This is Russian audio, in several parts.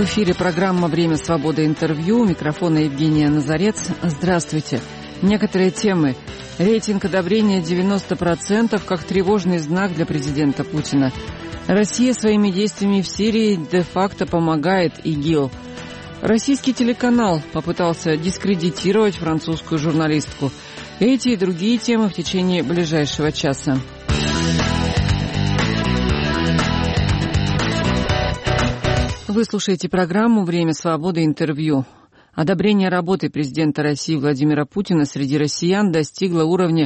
эфире программа «Время свободы. Интервью». У микрофона Евгения Назарец. Здравствуйте. Некоторые темы. Рейтинг одобрения 90% как тревожный знак для президента Путина. Россия своими действиями в Сирии де-факто помогает ИГИЛ. Российский телеканал попытался дискредитировать французскую журналистку. Эти и другие темы в течение ближайшего часа. Вы слушаете программу «Время свободы. Интервью». Одобрение работы президента России Владимира Путина среди россиян достигло уровня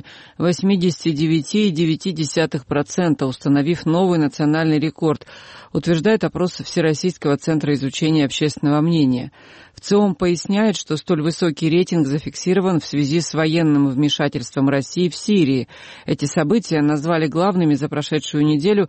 89,9%, установив новый национальный рекорд, утверждает опрос Всероссийского центра изучения общественного мнения. ВЦИОМ поясняет, что столь высокий рейтинг зафиксирован в связи с военным вмешательством России в Сирии. Эти события назвали главными за прошедшую неделю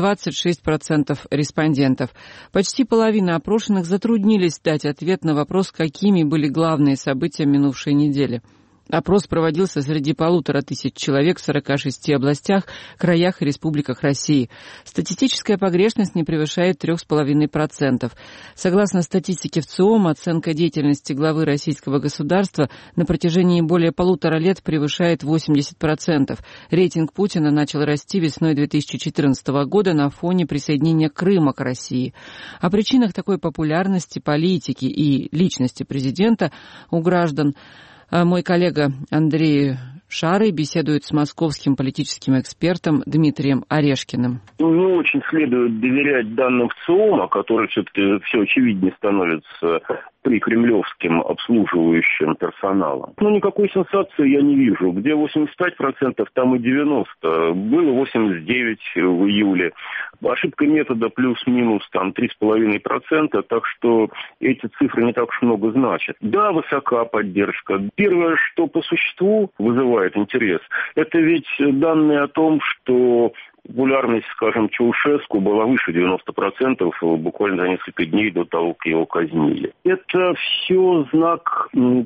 26% респондентов. Почти половина опрошенных затруднились дать ответ на вопрос, какими были главные события минувшей недели. Опрос проводился среди 1500 человек в 46 областях, краях и республиках России. Статистическая погрешность не превышает 3,5%. Согласно статистике ВЦИОМ, оценка деятельности главы российского государства на протяжении более 1,5 лет превышает 80%. Рейтинг Путина начал расти весной 2014 года на фоне присоединения Крыма к России. О причинах такой популярности политики и личности президента у граждан мой коллега Андрей Шарый беседует с московским политическим экспертом Дмитрием Орешкиным. Не очень следует доверять данным ВЦИОМа, которые все-таки все очевиднее становятся при кремлевским обслуживающим персоналом. Никакой сенсации я не вижу. Где 85%, там и 90%. Было 89% в июле. Ошибка метода плюс-минус там 3,5%, так что эти цифры не так уж много значат. Да, высока поддержка. Первое, что по существу вызывает интерес, это ведь данные о том, что популярность, скажем, Чаушеску была выше 90% буквально за несколько дней до того, как его казнили. Это все знак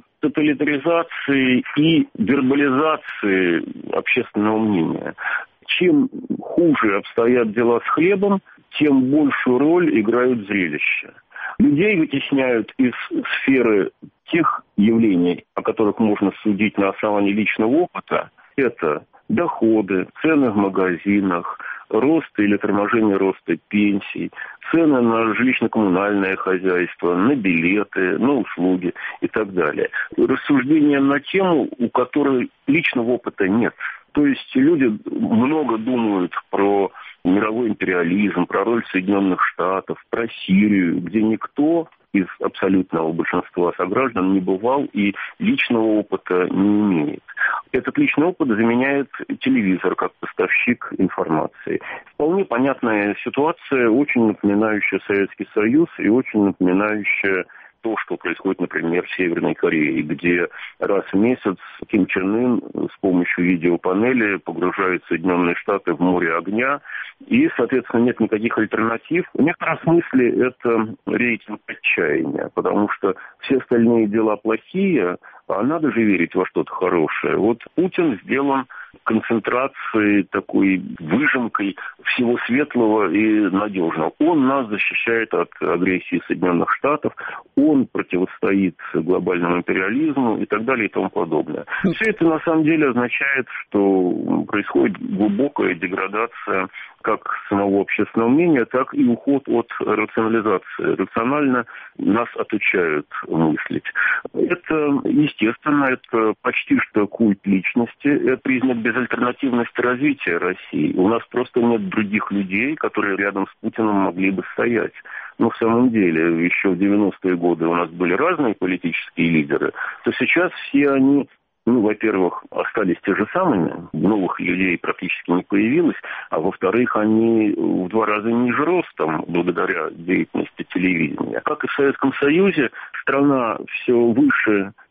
тоталитаризации и вербализации общественного мнения. Чем хуже обстоят дела с хлебом, тем большую роль играют зрелища. Людей вытесняют из сферы тех явлений, о которых можно судить на основании личного опыта. Это доходы, цены в магазинах, рост или торможение роста пенсий, цены на жилищно-коммунальное хозяйство, на билеты, на услуги и так далее. Рассуждения на тему, у которой личного опыта нет. То есть люди много думают про мировой империализм, про роль Соединенных Штатов, про Сирию, где никто из абсолютного большинства сограждан не бывал и личного опыта не имеет. Этот личный опыт заменяет телевизор как поставщик информации. Вполне понятная ситуация, очень напоминающая Советский Союз и очень напоминающая то, что происходит, например, в Северной Корее, где раз в месяц Ким Чен Ын с помощью видеопанели погружает Соединенные Штаты в море огня, и, соответственно, нет никаких альтернатив. В некотором смысле это рейтинг отчаяния, потому что все остальные дела плохие, а надо же верить во что-то хорошее. Вот Путин сделан концентрацией, такой выжимкой всего светлого и надежного. Он нас защищает от агрессии Соединенных Штатов, он противостоит глобальному империализму и так далее и тому подобное. Все это на самом деле означает, что происходит глубокая деградация как самого общественного мнения, так и уход от рационализации. Рационально нас отучают мыслить. Это, естественно, это почти что культ личности, это признак безальтернативности развития России. У нас просто нет других людей, которые рядом с Путиным могли бы стоять. Но в самом деле, еще в 90-е годы у нас были разные политические лидеры, то сейчас все они, во-первых, остались те же самыми, новых людей практически не появилось, а во-вторых, они в 2 раза ниже ростом, благодаря деятельности телевидения. Как и в Советском Союзе, страна все выше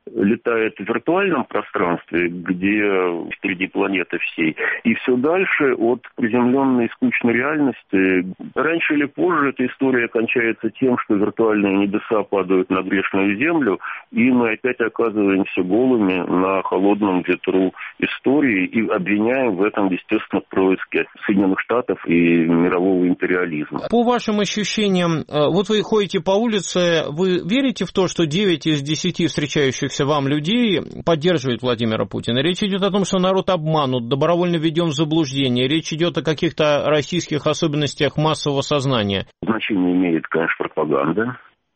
летает в виртуальном пространстве, где впереди планеты всей, и все дальше от приземленной скучной реальности. Раньше или позже эта история кончается тем, что виртуальные небеса падают на грешную землю, и мы опять оказываемся голыми на холодном ветру истории и обвиняем в этом, естественно, происки Соединенных Штатов и мирового империализма. По вашим ощущениям, вот вы ходите по улице, вы верите в то, что 9 из 10 встречающихся вам людей поддерживают Владимира Путина? Речь идет о том, что народ обманут, добровольно введен в заблуждение. Речь идет о каких-то российских особенностях массового сознания. Значение имеет, конечно, пропаганда.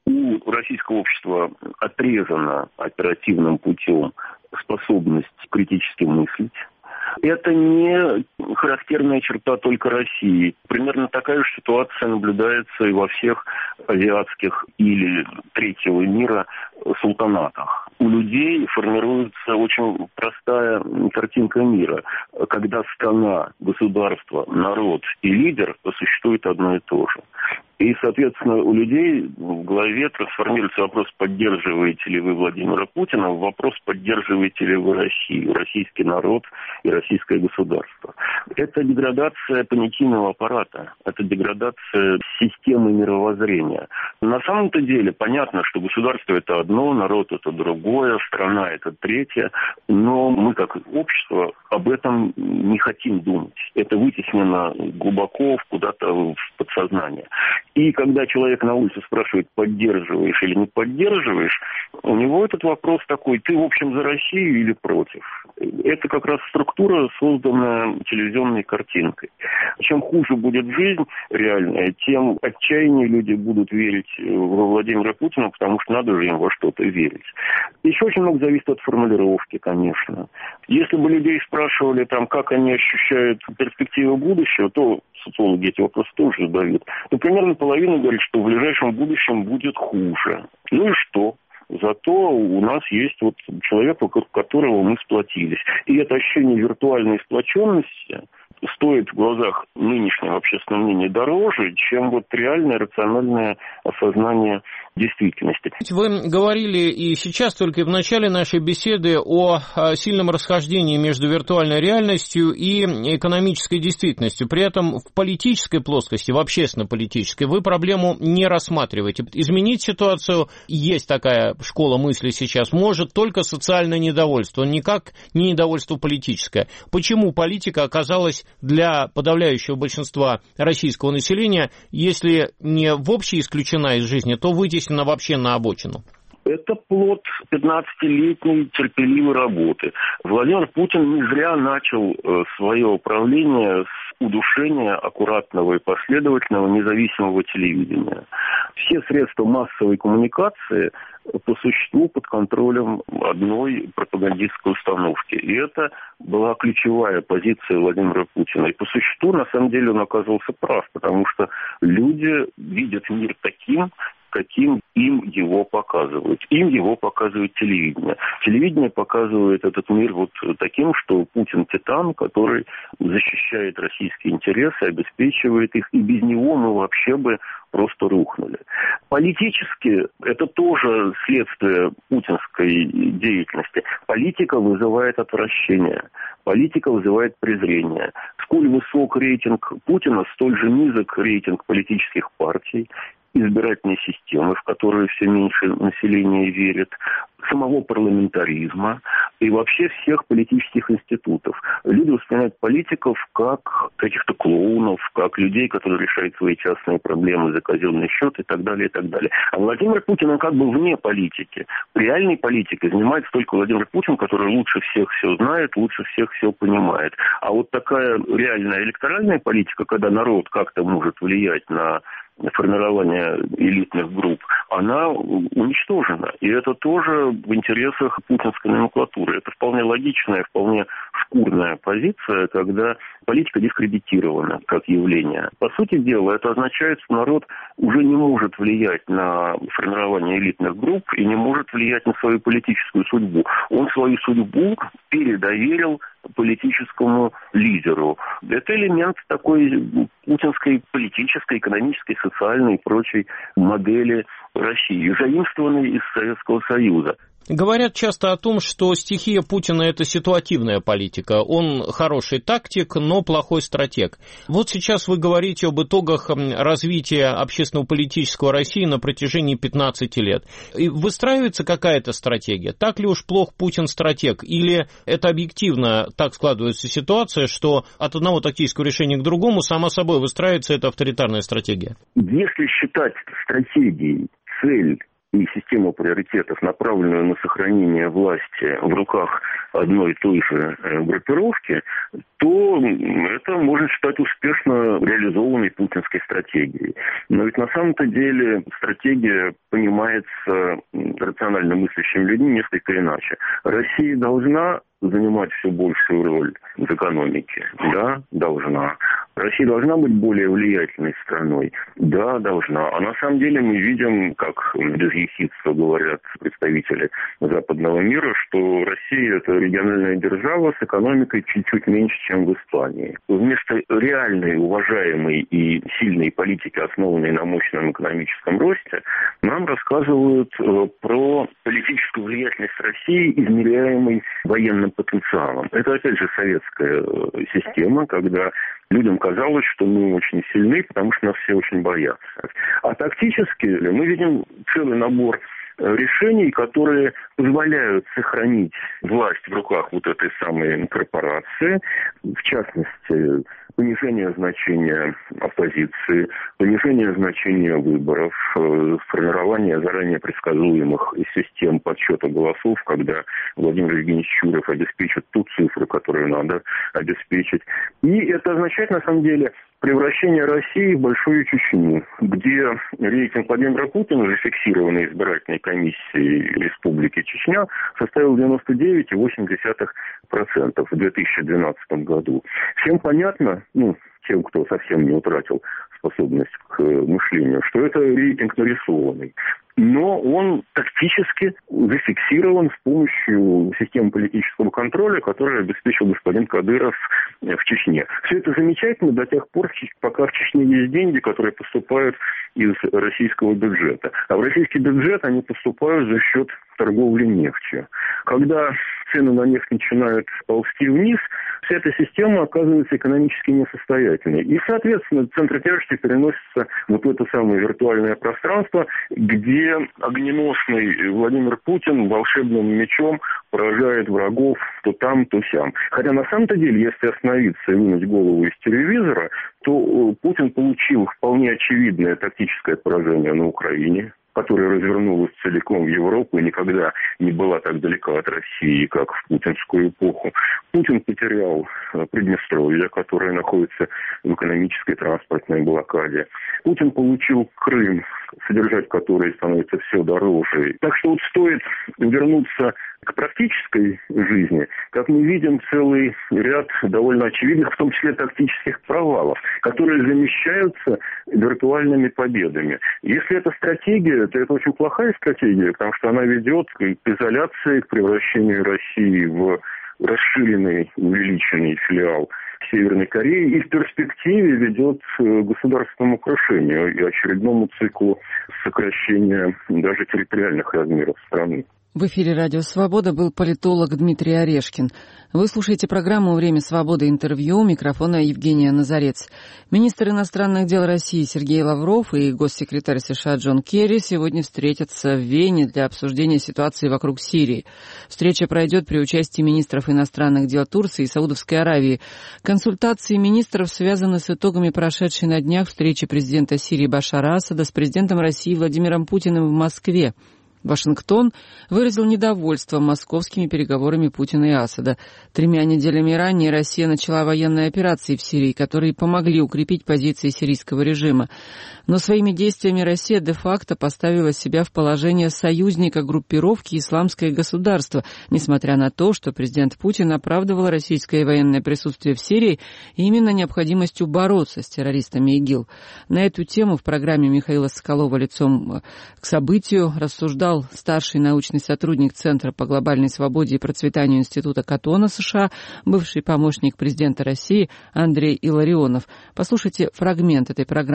У российского общества отрезана оперативным путем способность критически мыслить. Это не характерная черта только России. Примерно такая же ситуация наблюдается и во всех азиатских или третьего мира султанатах. У людей формируется очень простая картинка мира, когда страна, государство, народ и лидер существует одно и то же. И, соответственно, у людей в голове трансформируется вопрос, поддерживаете ли вы Владимира Путина, в вопрос, поддерживаете ли вы Россию, российский народ и российское государство. Это деградация понятийного аппарата, это деградация системы мировоззрения. На самом-то деле понятно, что государство – это одно, народ – это другое, страна – это третье, но мы, как общество, об этом не хотим думать. Это вытеснено глубоко куда-то в подсознание. И когда человек на улице спрашивает, поддерживаешь или не поддерживаешь, у него этот вопрос такой, ты, в общем, за Россию или против? Это как раз структура, созданная телевизионной картинкой. Чем хуже будет жизнь реальная, тем отчаяннее люди будут верить во Владимира Путина, потому что надо же им во что-то верить. Еще очень много зависит от формулировки, конечно. Если бы людей спрашивали, там, как они ощущают перспективы будущего, то социологи эти вопросы тоже задают. Но примерно половина говорит, что в ближайшем будущем будет хуже. Ну и что? Зато у нас есть вот человек, вокруг которого мы сплотились. И это ощущение виртуальной сплоченности стоит в глазах нынешнего общественного мнения дороже, чем вот реальное рациональное осознание действительности. Вы говорили и сейчас, только и в начале нашей беседы, о сильном расхождении между виртуальной реальностью и экономической действительностью. При этом в политической плоскости, в общественно-политической, вы проблему не рассматриваете. Изменить ситуацию, есть такая школа мысли сейчас, может только социальное недовольство, никак не недовольство политическое. Почему политика оказалась для подавляющего большинства российского населения, если не в общем исключена из жизни, то вытеснена вообще на обочину? Это плод 15-летней терпеливой работы. Владимир Путин не зря начал свое управление с удушения аккуратного и последовательного независимого телевидения. Все средства массовой коммуникации по существу под контролем одной пропагандистской установки. И это была ключевая позиция Владимира Путина. И по существу, на самом деле, он оказался прав, потому что люди видят мир таким, каким им его показывают. Им его показывает телевидение. Телевидение показывает этот мир вот таким, что Путин титан, который защищает российские интересы, обеспечивает их, и без него мы вообще бы просто рухнули. Политически это тоже следствие путинской деятельности. Политика вызывает отвращение. Политика вызывает презрение. Сколь высок рейтинг Путина, столь же низок рейтинг политических партий, избирательной системы, в которую все меньше населения верит, самого парламентаризма и вообще всех политических институтов. Люди воспринимают политиков как каких-то клоунов, как людей, которые решают свои частные проблемы за казенный счет и так далее, и так далее. А Владимир Путин, он как бы вне политики. Реальной политикой занимается только Владимир Путин, который лучше всех все знает, лучше всех все понимает. А вот такая реальная электоральная политика, когда народ как-то может влиять на формирование элитных групп, она уничтожена. И это тоже в интересах путинской номенклатуры. Это вполне логичная, вполне шкурная позиция, когда политика дискредитирована как явление. По сути дела, это означает, что народ уже не может влиять на формирование элитных групп и не может влиять на свою политическую судьбу. Он свою судьбу передоверил политическому лидеру. Это элемент такой путинской политической, экономической, социальной и прочей модели России, заимствованной из Советского Союза. Говорят часто о том, что стихия Путина – это ситуативная политика. Он хороший тактик, но плохой стратег. Вот сейчас вы говорите об итогах развития общественно-политического России на протяжении 15 лет. И выстраивается какая-то стратегия? Так ли уж плох Путин стратег? Или это объективно так складывается ситуация, что от одного тактического решения к другому само собой выстраивается эта авторитарная стратегия? Если считать стратегией цель и систему приоритетов, направленную на сохранение власти в руках одной и той же группировки, то это можно считать успешно реализованной путинской стратегией. Но ведь на самом-то деле стратегия понимается рационально мыслящими людьми несколько иначе. Россия должна занимать все большую роль в экономике? Да, должна. Россия должна быть более влиятельной страной? Да, должна. А на самом деле мы видим, как без ехидства говорят представители западного мира, что Россия – это региональная держава с экономикой чуть-чуть меньше, чем в Испании. Вместо реальной, уважаемой и сильной политики, основанной на мощном экономическом росте, нам рассказывают про политическую влиятельность России, измеряемой военным потенциалом. Это, опять же, советская система, когда людям казалось, что мы очень сильны, потому что нас все очень боятся. А тактически мы видим целый набор решений, которые позволяют сохранить власть в руках вот этой самой корпорации, в частности, понижение значения оппозиции, понижение значения выборов, формирование заранее предсказуемых систем подсчета голосов, когда Владимир Евгеньевич Чуров обеспечит ту цифру, которую надо обеспечить. И это означает, на самом деле, превращение России в большую Чечню, где рейтинг Владимира Путина, зафиксированный избирательной комиссией Республики Чечня, составил 99,8% в 2012 году. Всем понятно, тем, кто совсем не утратил способность к мышлению, что это рейтинг нарисованный. Но он тактически зафиксирован с помощью системы политического контроля, которую обеспечил господин Кадыров в Чечне. Все это замечательно до тех пор, пока в Чечне есть деньги, которые поступают из российского бюджета. А в российский бюджет они поступают за счет торговли нефтью. Когда цены на нефть начинают ползти вниз, вся эта система оказывается экономически несостоятельной. И, соответственно, центр тяжести переносится вот в это самое виртуальное пространство, где огненосный Владимир Путин волшебным мечом поражает врагов то там, то сям. Хотя на самом-то деле, если остановиться и вынуть голову из телевизора, то Путин получил вполне очевидное тактическое поражение на Украине, которая развернулась целиком в Европу и никогда не была так далека от России, как в путинскую эпоху. Путин потерял Приднестровье, которое находится в экономической транспортной блокаде. Путин получил Крым, содержать который становится все дороже. Так что вот стоит вернуться к практической жизни, как мы видим, целый ряд довольно очевидных, в том числе тактических провалов, которые замещаются виртуальными победами. Если это стратегия, то это очень плохая стратегия, потому что она ведет к изоляции, к превращению России в расширенный, увеличенный филиал Северной Кореи и в перспективе ведет к государственному крушению и очередному циклу сокращения даже территориальных размеров страны. В эфире «Радио Свобода» был политолог Дмитрий Орешкин. Вы слушаете программу «Время свободы. Интервью». У микрофона Евгения Назарец. Министр иностранных дел России Сергей Лавров и госсекретарь США Джон Керри сегодня встретятся в Вене для обсуждения ситуации вокруг Сирии. Встреча пройдет при участии министров иностранных дел Турции и Саудовской Аравии. Консультации министров связаны с итогами прошедшей на днях встречи президента Сирии Башара Асада с президентом России Владимиром Путиным в Москве. Вашингтон выразил недовольство московскими переговорами Путина и Асада. 3 неделями ранее Россия начала военные операции в Сирии, которые помогли укрепить позиции сирийского режима. Но своими действиями Россия де-факто поставила себя в положение союзника группировки «Исламское государство», несмотря на то, что президент Путин оправдывал российское военное присутствие в Сирии именно необходимостью бороться с террористами ИГИЛ. На эту тему в программе Михаила Соколова «Лицом к событию» рассуждал старший научный сотрудник Центра по глобальной свободе и процветанию Института Каттона США, бывший помощник президента России Андрей Илларионов. Послушайте фрагмент этой программы.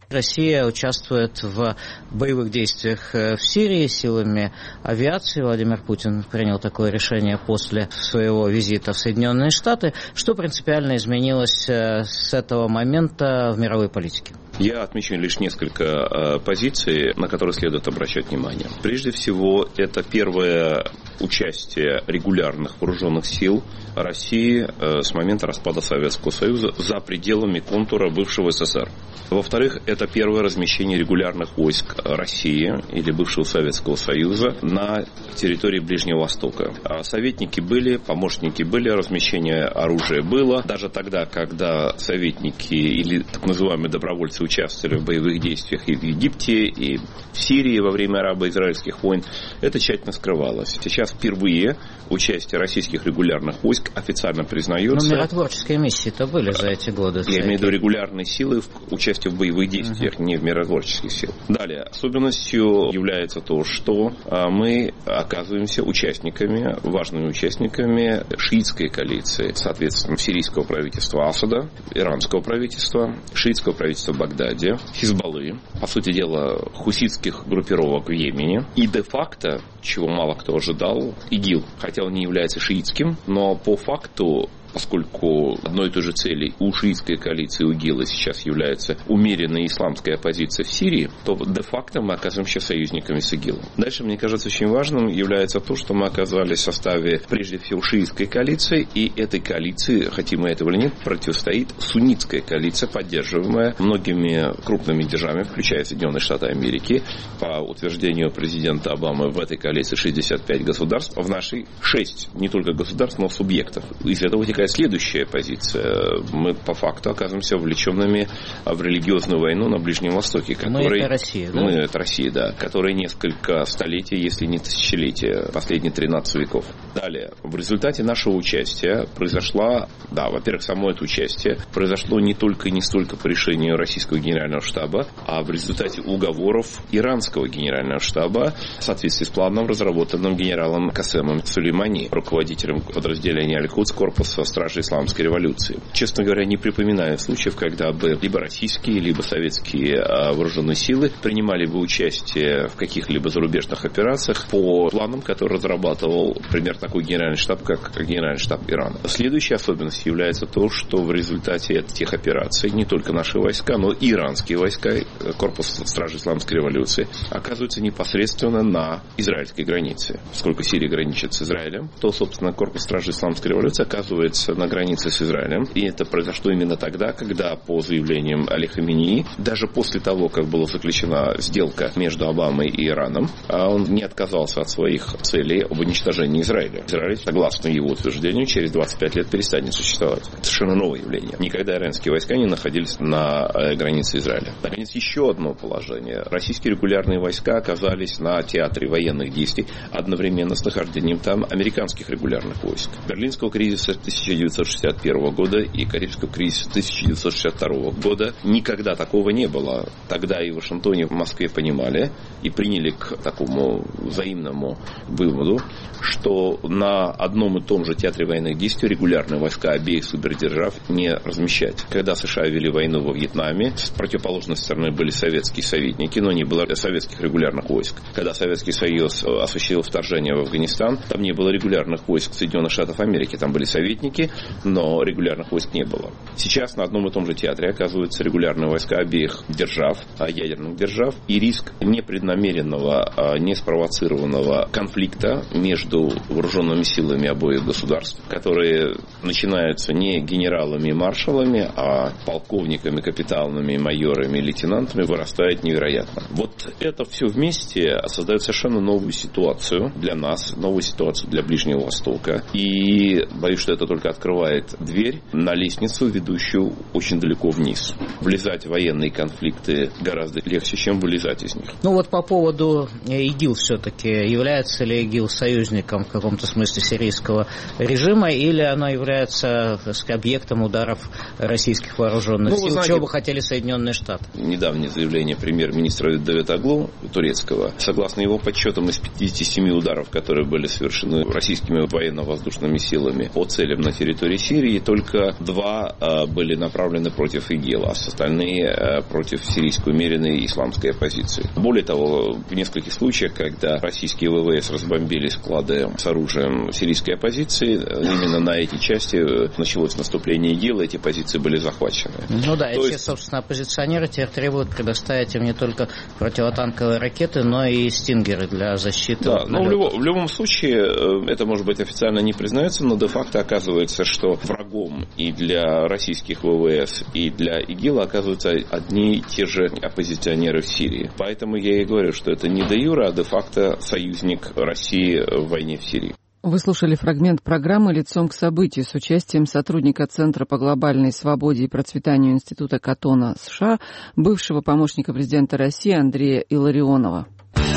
Россия участвует в боевых действиях в Сирии силами авиации. Владимир Путин принял такое решение после своего визита в Соединенные Штаты. Что принципиально изменилось с этого момента в мировой политике? Я отмечу лишь несколько позиций, на которые следует обращать внимание. Прежде всего, это первое участие регулярных вооруженных сил России с момента распада Советского Союза за пределами контура бывшего СССР. Во-вторых, это первое размещение регулярных войск России или бывшего Советского Союза на территории Ближнего Востока. Советники были, помощники были, размещение оружия было. Даже тогда, когда советники или так называемые добровольцы участвовали в боевых действиях и в Египте, и в Сирии во время арабо-израильских войн, это тщательно скрывалось. Сейчас впервые участие российских регулярных войск официально признается. Но миротворческие миссии-то были за эти годы. Я имею в виду регулярные силы участие в боевых действиях, не в миротворческих сил. Далее, особенностью является то, что мы оказываемся участниками, важными участниками шиитской коалиции, соответственно, сирийского правительства Асада, иранского правительства, шиитского правительства в Багдаде, Хизбаллы, по сути дела, хуситских группировок в Йемене и де-факто, чего мало кто ожидал, ИГИЛ, хотя он не является шиитским, но по факту, поскольку одной и той же цели у шиитской коалиции у ИГИЛа сейчас является умеренная исламская оппозиция в Сирии, то де-факто мы оказываемся союзниками с ИГИЛом. Дальше, мне кажется, очень важным является то, что мы оказались в составе, прежде всего, шиитской коалиции, и этой коалиции, хотим мы этого или нет, противостоит суннитская коалиция, поддерживаемая многими крупными державами, включая Соединенные Штаты Америки. По утверждению президента Обамы, в этой коалиции 65 государств, в нашей 6 не только государств, но субъектов. Из этого вытекает следующая позиция. Мы по факту оказываемся вовлеченными в религиозную войну на Ближнем Востоке. Мы это Россия, да? Мы это Россия, да. Которая несколько столетий, если не тысячелетия, последние 13 веков. Далее. В результате нашего участия произошла, да, во-первых, само это участие произошло не только и не столько по решению российского генерального штаба, а в результате уговоров иранского генерального штаба в соответствии с планом, разработанным генералом Касемом Сулеймани, руководителем подразделения Аль-Кудс корпуса стражи исламской революции. Честно говоря, не припоминаю случаев, когда бы либо российские, либо советские вооруженные силы принимали бы участие в каких-либо зарубежных операциях по планам, которые разрабатывал, например, такой генеральный штаб, как генеральный штаб Ирана. Следующей особенностью является то, что в результате этих операций не только наши войска, но и иранские войска, корпус стражи исламской революции, оказываются непосредственно на израильской границе. Поскольку Сирия граничит с Израилем, то, собственно, корпус стражи исламской революции оказывается на границе с Израилем. И это произошло именно тогда, когда, по заявлениям Али Хаменеи, даже после того, как была заключена сделка между Обамой и Ираном, он не отказался от своих целей об уничтожении Израиля. Израиль, согласно его утверждению, через 25 лет перестанет существовать. Это совершенно новое явление. Никогда иранские войска не находились на границе Израиля. Наконец, еще одно положение. Российские регулярные войска оказались на театре военных действий одновременно с нахождением там американских регулярных войск. Берлинского кризиса 1961 года и Карибского кризиса 1962 года никогда такого не было. Тогда и в Вашингтоне, и в Москве понимали и приняли к такому взаимному выводу, что на одном и том же театре военных действий регулярные войска обеих супердержав не размещать. Когда США вели войну во Вьетнаме, с противоположной стороны были советские советники, но не было советских регулярных войск. Когда Советский Союз осуществил вторжение в Афганистан, там не было регулярных войск Соединенных Штатов Америки, там были советники, но регулярных войск не было. Сейчас на одном и том же театре оказываются регулярные войска обеих держав, ядерных держав, и риск непреднамеренного, неспровоцированного конфликта между вооруженными силами обоих государств, которые начинаются не генералами и маршалами, а полковниками, капитанами, майорами, лейтенантами, вырастает невероятно. Вот это все вместе создает совершенно новую ситуацию для нас, новую ситуацию для Ближнего Востока. И боюсь, что это только открывает дверь на лестницу, ведущую очень далеко вниз. Влезать в военные конфликты гораздо легче, чем вылезать из них. Ну вот по поводу ИГИЛ все-таки. Является ли ИГИЛ союзником в каком-то смысле сирийского режима, или оно является является, так сказать, объектом ударов российских вооруженных сил, чего бы хотели Соединенные Штаты. Недавнее заявление премьер-министра Давутоглу турецкого. Согласно его подсчетам, из 57 ударов, которые были совершены российскими военно-воздушными силами по целям на территории Сирии, только 2 были направлены против ИГИЛ, а остальные против сирийской умеренной исламской оппозиции. Более того, в нескольких случаях, когда российские ВВС разбомбили склады с оружием сирийской оппозиции, именно на эти части началось наступление ИГИЛ, эти позиции были захвачены. Ну да, и все, собственно, оппозиционеры теперь требуют предоставить им не только противотанковые ракеты, но и стингеры для защиты. Да, но в любом случае, это, может быть, официально не признается, но де-факто оказывается, что врагом и для российских ВВС, и для ИГИЛа оказываются одни и те же оппозиционеры в Сирии. Поэтому я и говорю, что это не де-юре, а де-факто союзник России в войне в Сирии. Вы слушали фрагмент программы «Лицом к событию» с участием сотрудника Центра по глобальной свободе и процветанию Института Каттона США, бывшего помощника президента России Андрея Илларионова.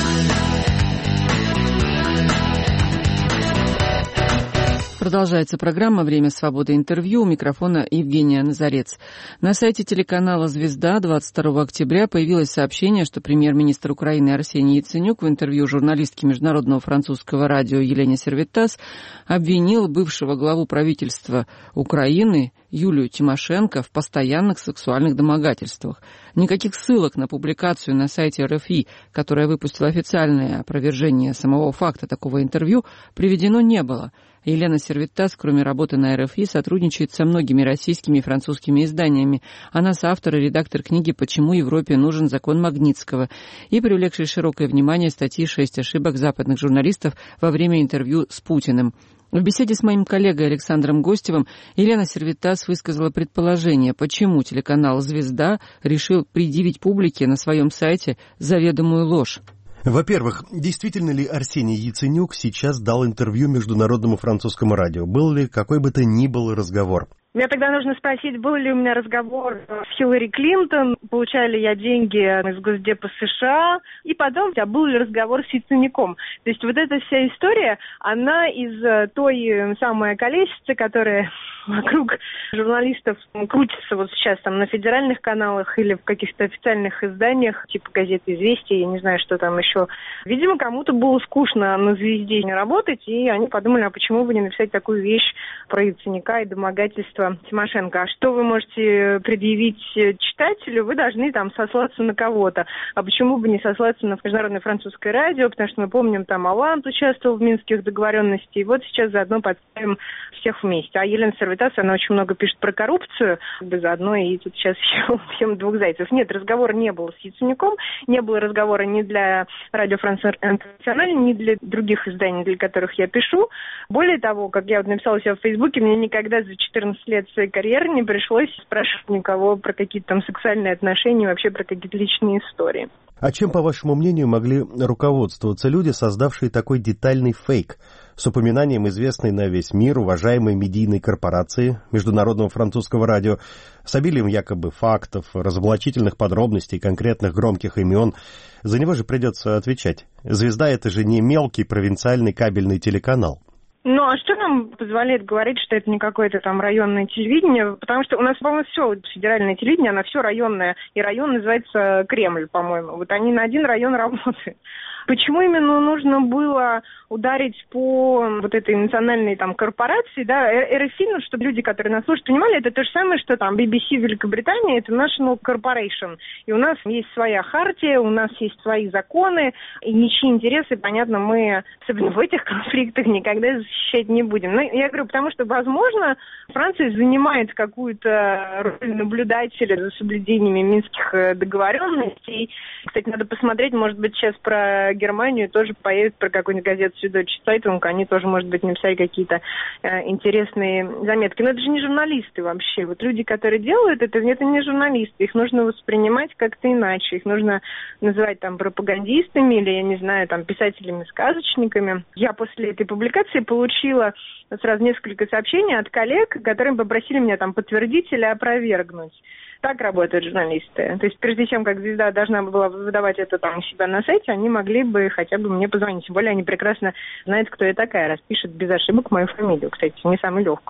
Продолжается программа «Время свободы. Интервью». У микрофона Евгения Назарец. На сайте телеканала «Звезда» 22 октября появилось сообщение, что премьер-министр Украины Арсений Яценюк в интервью журналистке Международного французского радио Елене Сервитас обвинил бывшего главу правительства Украины Юлию Тимошенко в постоянных сексуальных домогательствах. Никаких ссылок на публикацию на сайте РФИ, которая выпустила официальное опровержение самого факта такого интервью, приведено не было. Елена Сервитас, кроме работы на РФИ, сотрудничает со многими российскими и французскими изданиями. Она соавтор и редактор книги «Почему Европе нужен закон Магнитского» и привлекшей широкое внимание статьи «6 ошибок западных журналистов во время интервью с Путиным». В беседе с моим коллегой Александром Гостевым Елена Сервитас высказала предположение, почему телеканал «Звезда» решил предъявить публике на своем сайте заведомую ложь. Во-первых, действительно ли Арсений Яценюк сейчас дал интервью международному французскому радио? Был ли какой бы то ни был разговор? Мне тогда нужно спросить, был ли у меня разговор с Хиллари Клинтон, получала ли я деньги из Госдепа США, и потом, был ли разговор с Яценюком. То есть вот эта вся история, она из той самой колесицы, которая вокруг журналистов крутится вот сейчас там на федеральных каналах или в каких-то официальных изданиях, типа газеты «Известия», я не знаю, что там еще. Видимо, кому-то было скучно на «Звезде» не работать, и они подумали, а почему бы не написать такую вещь про Яценюка и домогательство Тимошенко. А что вы можете предъявить читателю? Вы должны там сослаться на кого-то. А почему бы не сослаться на Международное французское радио? Потому что мы помним, там Оланд участвовал в минских договоренностях. И вот сейчас заодно подставим всех вместе. А Елена Сервитас, она очень много пишет про коррупцию, заодно и тут сейчас всем двух зайцев. Нет, разговора не было с Яценюком, не было разговора ни для радио Франс Интернациональ, ни для других изданий, для которых я пишу. Более того, как я вот написала у себя в Фейсбуке, мне никогда за 14 лет своей карьеры не пришлось спрашивать никого про какие-то там сексуальные отношения, вообще про какие-то личные истории. А чем, по вашему мнению, могли руководствоваться люди, создавшие такой детальный фейк с упоминанием известной на весь мир уважаемой медийной корпорации Международного французского радио, с обилием якобы фактов, разоблачительных подробностей, конкретных громких имен? За него же придется отвечать. «Звезда» — это же не мелкий провинциальный кабельный телеканал. Ну, а что нам позволяет говорить, что это не какое-то там районное телевидение? Потому что у нас, по-моему, все федеральное телевидение, оно все районное. И район называется Кремль, по-моему. Вот они на один район работают. Почему именно нужно было ударить по вот этой национальной там корпорации, да, РФИ, ну, чтобы люди, которые нас слушают, понимали, это то же самое, что там BBC Великобритания, это National Corporation. И у нас есть своя хартия, у нас есть свои законы, и ничьи интересы, понятно, мы, особенно в этих конфликтах, никогда защищать не будем. Но я говорю, потому что, возможно, Франция занимает какую-то роль наблюдателя за соблюдениями минских договоренностей. Кстати, надо посмотреть, может быть, сейчас про Германию тоже появится, про какую-нибудь газету Süddeutsche Zeitung, они тоже, может быть, написали какие-то интересные заметки. Но это же не журналисты вообще. Вот люди, которые делают это не журналисты. Их нужно воспринимать как-то иначе. Их нужно называть там пропагандистами или, я не знаю, там писателями-сказочниками. Я после этой публикации получила сразу несколько сообщений от коллег, которые попросили меня там подтвердить или опровергнуть. Так работают журналисты. То есть прежде чем как «Звезда» должна была выдавать это там у себя на сайте, они могли бы хотя бы мне позвонить. Тем более они прекрасно знают, кто я такая, раз пишет без ошибок мою фамилию, кстати, не самую легкую.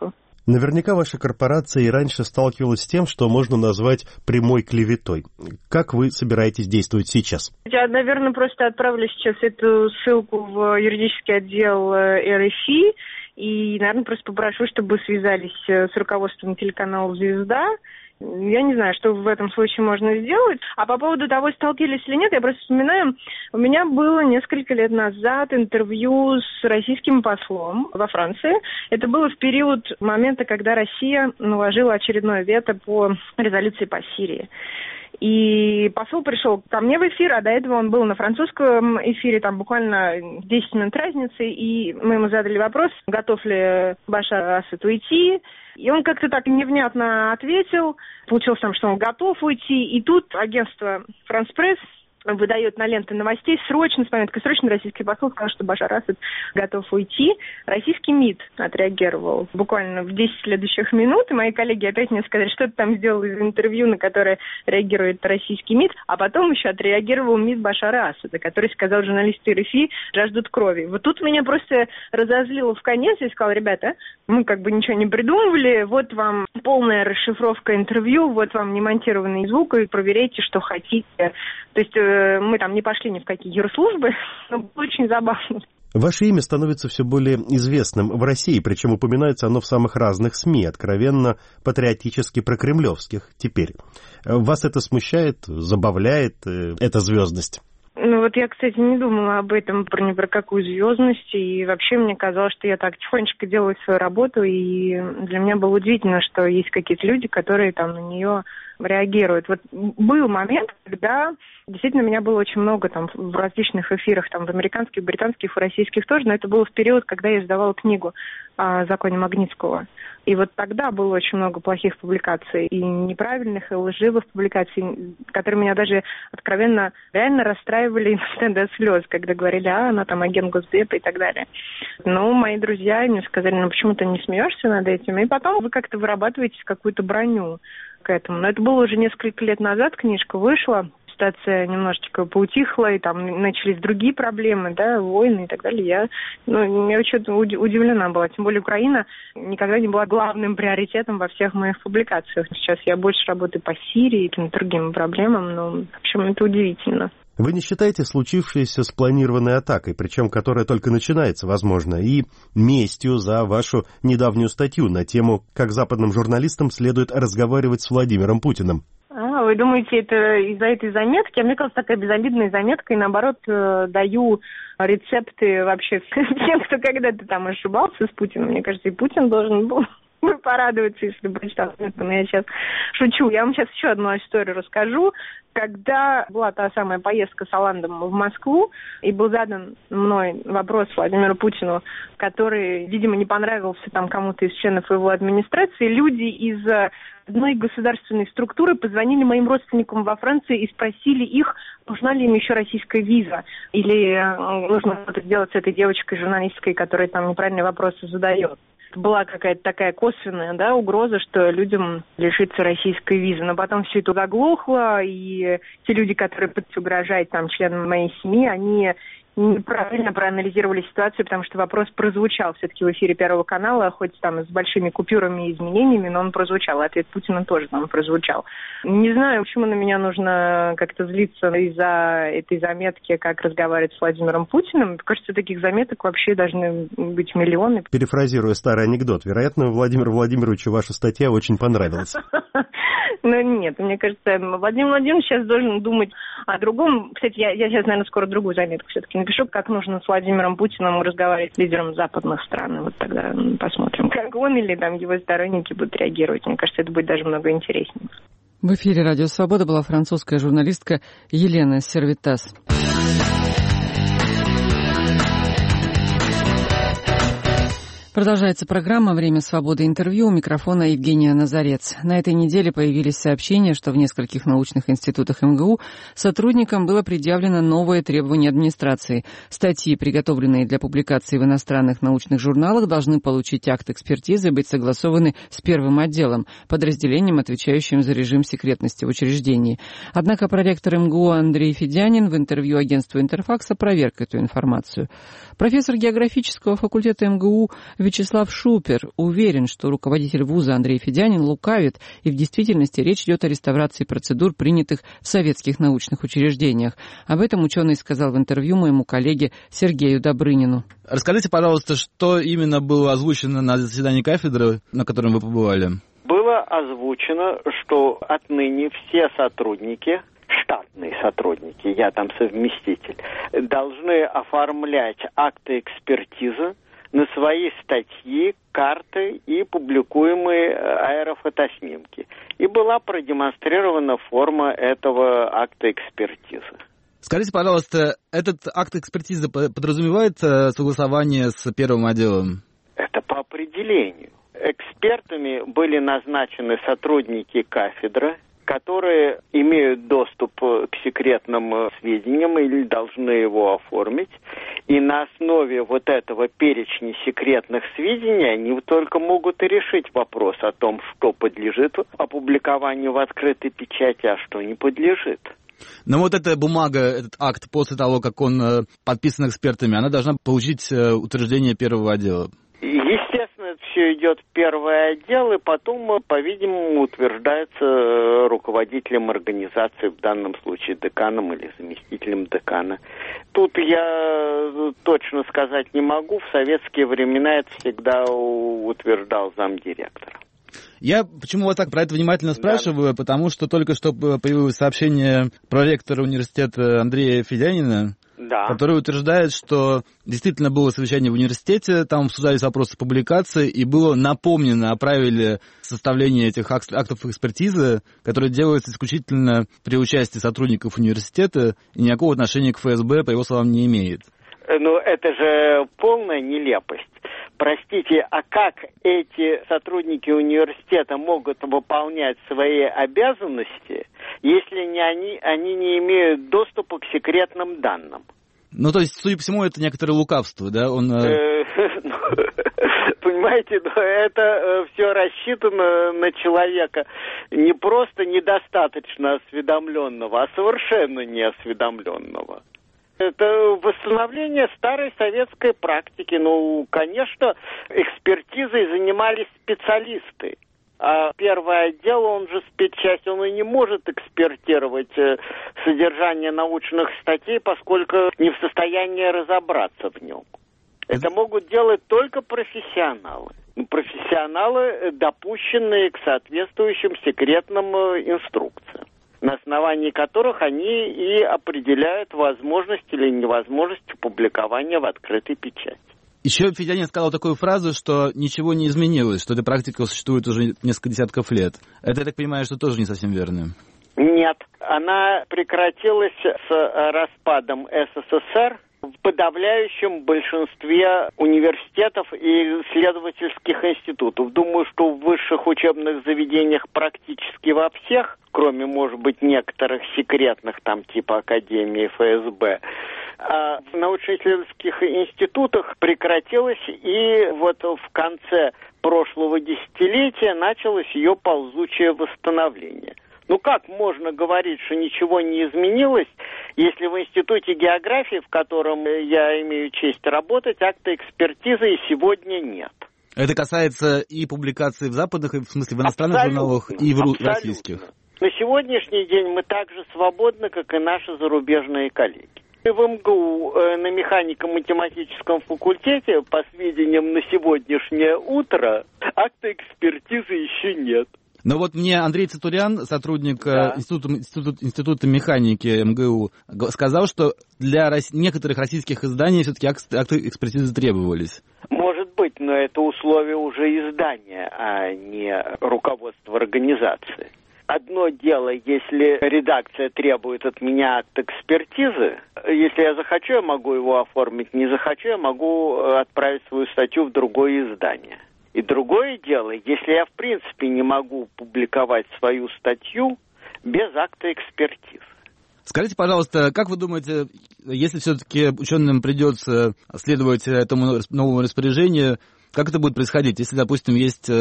Наверняка ваша корпорация и раньше сталкивалась с тем, что можно назвать прямой клеветой. Как вы собираетесь действовать сейчас? Я, наверное, просто отправлю сейчас эту ссылку в юридический отдел РФИ и, наверное, просто попрошу, чтобы связались с руководством телеканала «Звезда». Я не знаю, что в этом случае можно сделать. А по поводу того, сталкивались или нет, я просто вспоминаю, у меня было несколько лет назад интервью с российским послом во Франции. Это было в период момента, когда Россия наложила очередное вето по резолюции по Сирии. И посол пришел ко мне в эфир, а до этого он был на французском эфире, там буквально 10 минут разницы, и мы ему задали вопрос, готов ли Башар Асад уйти. И он как-то так невнятно ответил. Получилось там, что он готов уйти. И тут агентство «Франс Пресс» выдает на ленты новостей срочно, с пометкой «Срочно» российский посол сказал, что Башар Асад готов уйти. Российский МИД отреагировал буквально в 10 следующих минут, и мои коллеги опять мне сказали, что ты там сделал из интервью, на которое реагирует российский МИД, а потом еще отреагировал МИД Башара Асада, который сказал, журналисты РФИ жаждут крови. Вот тут меня просто разозлило в конец, я сказала, ребята, мы как бы ничего не придумывали, вот вам полная расшифровка интервью, вот вам немонтированный звук, и проверяйте, что хотите. То есть мы там не пошли ни в какие юрслужбы, но было очень забавно. Ваше имя становится все более известным в России, причем упоминается оно в самых разных СМИ, откровенно патриотически прокремлевских теперь. Вас это смущает, забавляет, эта звездность? Ну вот я, кстати, не думала об этом, ни про какую звездность, и вообще мне казалось, что я так тихонечко делаю свою работу, и для меня было удивительно, что есть какие-то люди, которые там на нее реагируют. Вот был момент, когда действительно меня было очень много там в различных эфирах, там в американских, британских, в российских тоже, но это было в период, когда я издавала книгу о законе Магнитского. И вот тогда было очень много плохих публикаций, и неправильных, и лживых публикаций, которые меня даже откровенно реально расстраивали иногда до слез, когда говорили, она там агент Госдепа и так далее. Но мои друзья мне сказали, ну почему ты не смеешься над этим? И потом вы как-то вырабатываете какую-то броню к этому. Но это было уже несколько лет назад, книжка вышла, ситуация немножечко поутихла, и там начались другие проблемы, да, войны и так далее. Я очень удивлена была. Тем более Украина никогда не была главным приоритетом во всех моих публикациях. Сейчас я больше работаю по Сирии и там, другим проблемам, но, в общем, это удивительно. Вы не считаете случившееся спланированной атакой, причем которая только начинается, возможно, и местью за вашу недавнюю статью на тему, как западным журналистам следует разговаривать с Владимиром Путиным? Вы думаете, это из-за этой заметки? А мне кажется, такая безобидная заметка, и наоборот даю рецепты вообще всем, кто когда-то там ошибался с Путиным. Мне кажется, и Путин должен был порадоваться, если бы читал. Но я сейчас шучу. Я вам сейчас еще одну историю расскажу. Когда была та самая поездка с Оландом в Москву, и был задан мной вопрос Владимиру Путину, который, видимо, не понравился там кому-то из членов его администрации, люди из одной государственной структуры позвонили моим родственникам во Франции и спросили их, нужна ли им еще российская виза, или нужно что-то сделать с этой девочкой, журналисткой, которая там неправильные вопросы задает. Была какая-то такая косвенная, да, угроза, что людям лишится российской визы. Но потом все это заглохло, и те люди, которые пытаются угрожать там членам моей семьи, они неправильно проанализировали ситуацию, потому что вопрос прозвучал все-таки в эфире Первого канала, хоть там с большими купюрами и изменениями, но он прозвучал. Ответ Путина тоже там прозвучал. Не знаю, почему на меня нужно как-то злиться из-за этой заметки, как разговаривать с Владимиром Путиным. Мне кажется, таких заметок вообще должны быть миллионы. Перефразируя старый анекдот, вероятно, Владимиру Владимировичу ваша статья очень понравилась. Ну нет, мне кажется, Владимир Владимирович сейчас должен думать о другом. Кстати, я сейчас, наверное, скоро другую заметку все-таки напишу, как нужно с Владимиром Путиным разговаривать с лидером западных стран. Вот тогда посмотрим, как он или там его сторонники будут реагировать. Мне кажется, это будет даже много интереснее. В эфире «Радио Свобода» была французская журналистка Елена Сервитас. Продолжается программа «Время свободы. Интервью». У микрофона Евгения Назарец. На этой неделе появились сообщения, что в нескольких научных институтах МГУ сотрудникам было предъявлено новое требование администрации. Статьи, приготовленные для публикации в иностранных научных журналах, должны получить акт экспертизы и быть согласованы с первым отделом, подразделением, отвечающим за режим секретности в учреждении. Однако проректор МГУ Андрей Федянин в интервью агентству «Интерфакс» опроверг эту информацию. Профессор географического факультета МГУ Вячеслав Шупер уверен, что руководитель вуза Андрей Федянин лукавит, и в действительности речь идет о реставрации процедур, принятых в советских научных учреждениях. Об этом ученый сказал в интервью моему коллеге Сергею Добрынину. Расскажите, пожалуйста, что именно было озвучено на заседании кафедры, на котором вы побывали? Было озвучено, что отныне все сотрудники, штатные сотрудники, я там совместитель, должны оформлять акты экспертизы на свои статьи, карты и публикуемые аэрофотоснимки. И была продемонстрирована форма этого акта экспертизы. Скажите, пожалуйста, этот акт экспертизы подразумевает согласование с первым отделом? Это по определению. Экспертами были назначены сотрудники кафедры, которые имеют доступ к секретным сведениям или должны его оформить. И на основе вот этого перечня секретных сведений они только могут и решить вопрос о том, что подлежит опубликованию в открытой печати, а что не подлежит. Но вот эта бумага, этот акт, после того, как он подписан экспертами, она должна получить утверждение первого отдела. Естественно, это все идет в первый отдел, и потом, по-видимому, утверждается руководителем организации, в данном случае деканом или заместителем декана. Тут я точно сказать не могу. В советские времена это всегда утверждал замдиректора. Я почему вас так про это внимательно спрашиваю, потому что только что появилось сообщение проректора университета Андрея Федянина, который утверждает, что действительно было совещание в университете, там обсуждались вопросы публикации, и было напомнено о правиле составления этих актов экспертизы, которые делаются исключительно при участии сотрудников университета, и никакого отношения к ФСБ, по его словам, не имеет. Ну, это же полная нелепость. Простите, а как эти сотрудники университета могут выполнять свои обязанности, если они не имеют доступа к секретным данным? Ну, то есть, судя по всему, это некоторое лукавство, да? Понимаете, это все рассчитано на человека не просто недостаточно осведомленного, а совершенно неосведомленного. Это восстановление старой советской практики. Ну, конечно, экспертизой занимались специалисты. А первый отдел, он же спецчасть, он и не может экспертировать содержание научных статей, поскольку не в состоянии разобраться в нем. Это могут делать только профессионалы. Профессионалы, допущенные к соответствующим секретным инструкциям, на основании которых они и определяют возможность или невозможность публикования в открытой печати. Еще Федянин сказал такую фразу, что ничего не изменилось, что эта практика существует уже несколько десятков лет. Это, я так понимаю, что тоже не совсем верно. Нет, она прекратилась с распадом СССР в подавляющем большинстве университетов и исследовательских институтов. Думаю, что в высших учебных заведениях практически во всех, кроме, может быть, некоторых секретных, там типа Академии ФСБ, а в научно-исследовательских институтах прекратилось, и вот в конце прошлого десятилетия началось ее ползучее восстановление. Ну как можно говорить, что ничего не изменилось, если в Институте географии, в котором я имею честь работать, акта экспертизы и сегодня нет? Это касается и публикаций в западных, в смысле в иностранных журналах, и в российских. На сегодняшний день мы так же свободны, как и наши зарубежные коллеги. В МГУ на механико-математическом факультете, по сведениям на сегодняшнее утро, акта экспертизы еще нет. Но вот мне Андрей Цитуриан, сотрудник Института механики МГУ, сказал, что для некоторых российских изданий все-таки акты экспертизы требовались. Может быть, но это условие уже издания, а не руководства организации. Одно дело, если редакция требует от меня акт экспертизы, если я захочу, я могу его оформить, не захочу, я могу отправить свою статью в другое издание. И другое дело, если я в принципе не могу публиковать свою статью без акта экспертизы. Скажите, пожалуйста, как вы думаете, если все-таки ученым придется следовать этому новому распоряжению, как это будет происходить, если, допустим,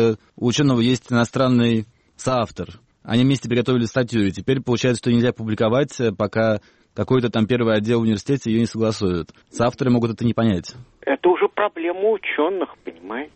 у ученого есть иностранный соавтор, они вместе приготовили статью, и теперь получается, что нельзя публиковать, пока какой-то там первый отдел в университете ее не согласует. Соавторы могут это не понять. Это уже проблема ученых, понимаете?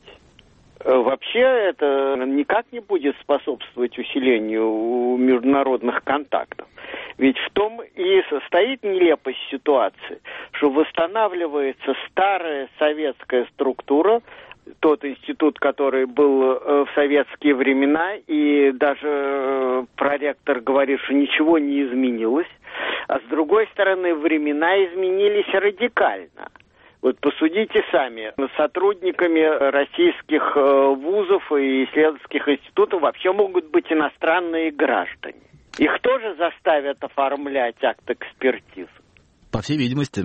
Вообще это никак не будет способствовать усилению международных контактов. Ведь в том и состоит нелепость ситуации, что восстанавливается старая советская структура, тот институт, который был в советские времена, и даже проректор говорит, что ничего не изменилось, а с другой стороны, времена изменились радикально. Вот посудите сами, сотрудниками российских вузов и исследовательских институтов вообще могут быть иностранные граждане. Их тоже заставят оформлять акт экспертизы? По всей видимости.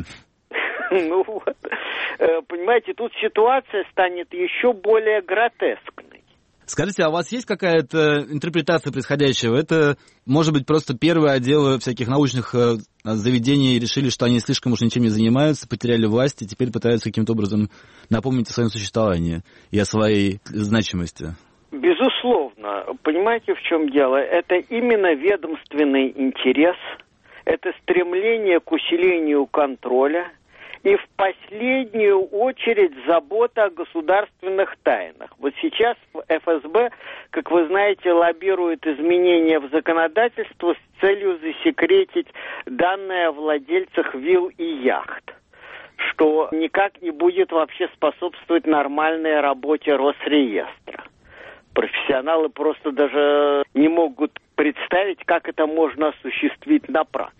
Ну вот, понимаете, тут ситуация станет еще более гротескной. Скажите, а у вас есть какая-то интерпретация происходящего? Это, может быть, просто первые отделы всяких научных заведений решили, что они слишком уж ничем не занимаются, потеряли власть и теперь пытаются каким-то образом напомнить о своем существовании и о своей значимости? Безусловно. Понимаете, в чем дело? Это именно ведомственный интерес, это стремление к усилению контроля, и в последнюю очередь забота о государственных тайнах. Вот сейчас ФСБ, как вы знаете, лоббирует изменения в законодательство с целью засекретить данные о владельцах вилл и яхт, что никак не будет вообще способствовать нормальной работе Росреестра. Профессионалы просто даже не могут представить, как это можно осуществить на практике.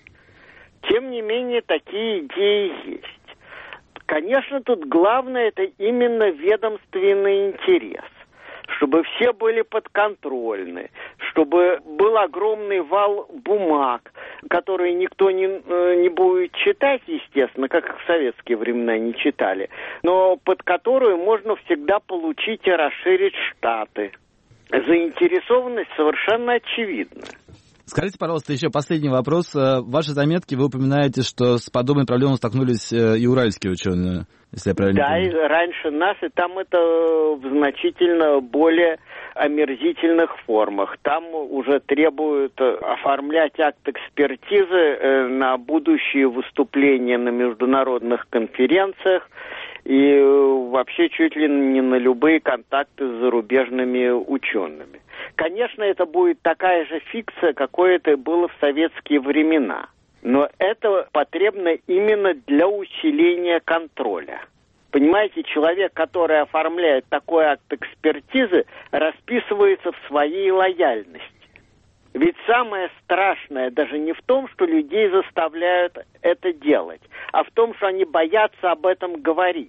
Тем не менее, такие идеи есть. Конечно, тут главное это именно ведомственный интерес. Чтобы все были подконтрольны, чтобы был огромный вал бумаг, которые никто не будет читать, естественно, как в советские времена не читали, но под которую можно всегда получить и расширить штаты. Заинтересованность совершенно очевидна. Скажите, пожалуйста, еще последний вопрос. В вашей заметке вы упоминаете, что с подобной проблемой столкнулись и уральские ученые, если я правильно помню. Да, и раньше нас, и там это в значительно более омерзительных формах. Там уже требуют оформлять акт экспертизы на будущие выступления на международных конференциях и вообще чуть ли не на любые контакты с зарубежными учеными. Конечно, это будет такая же фикция, какой это было в советские времена. Но это потребно именно для усиления контроля. Понимаете, человек, который оформляет такой акт экспертизы, расписывается в своей лояльности. Ведь самое страшное даже не в том, что людей заставляют это делать, а в том, что они боятся об этом говорить.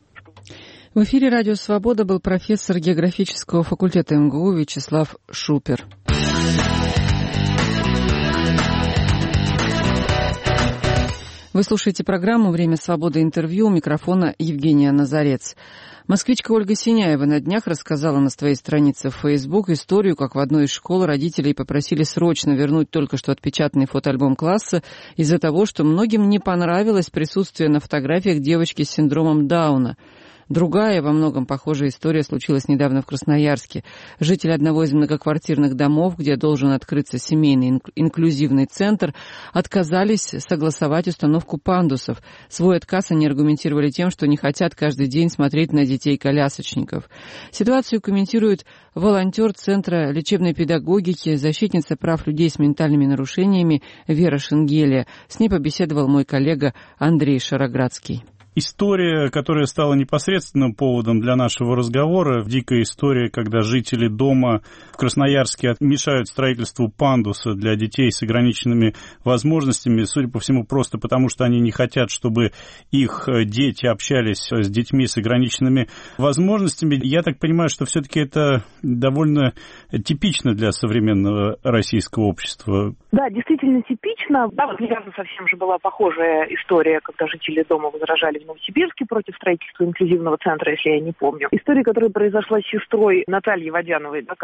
В эфире «Радио Свобода» был профессор географического факультета МГУ Вячеслав Шупер. Вы слушаете программу «Время свободы. Интервью». У микрофона Евгения Назарец. Москвичка Ольга Синяева на днях рассказала на своей странице в Facebook историю, как в одной из школ родителей попросили срочно вернуть только что отпечатанный фотоальбом класса из-за того, что многим не понравилось присутствие на фотографиях девочки с синдромом Дауна. Другая, во многом похожая история случилась недавно в Красноярске. Жители одного из многоквартирных домов, где должен открыться семейный инклюзивный центр, отказались согласовать установку пандусов. Свой отказ они аргументировали тем, что не хотят каждый день смотреть на детей-колясочников. Ситуацию комментирует волонтер Центра лечебной педагогики, защитница прав людей с ментальными нарушениями Вера Шенгелия. С ней побеседовал мой коллега Андрей Шароградский. История, которая стала непосредственным поводом для нашего разговора, дикая история, когда жители дома в Красноярске мешают строительству пандуса для детей с ограниченными возможностями, судя по всему, просто потому, что они не хотят, чтобы их дети общались с детьми с ограниченными возможностями. Я так понимаю, что все-таки это довольно типично для современного российского общества. Да, действительно типично. Да, вот недавно совсем же была похожая история, когда жители дома возражали в Новосибирске против строительства инклюзивного центра, если я не помню. История, которая произошла с сестрой Натальей Водяновой, да, которую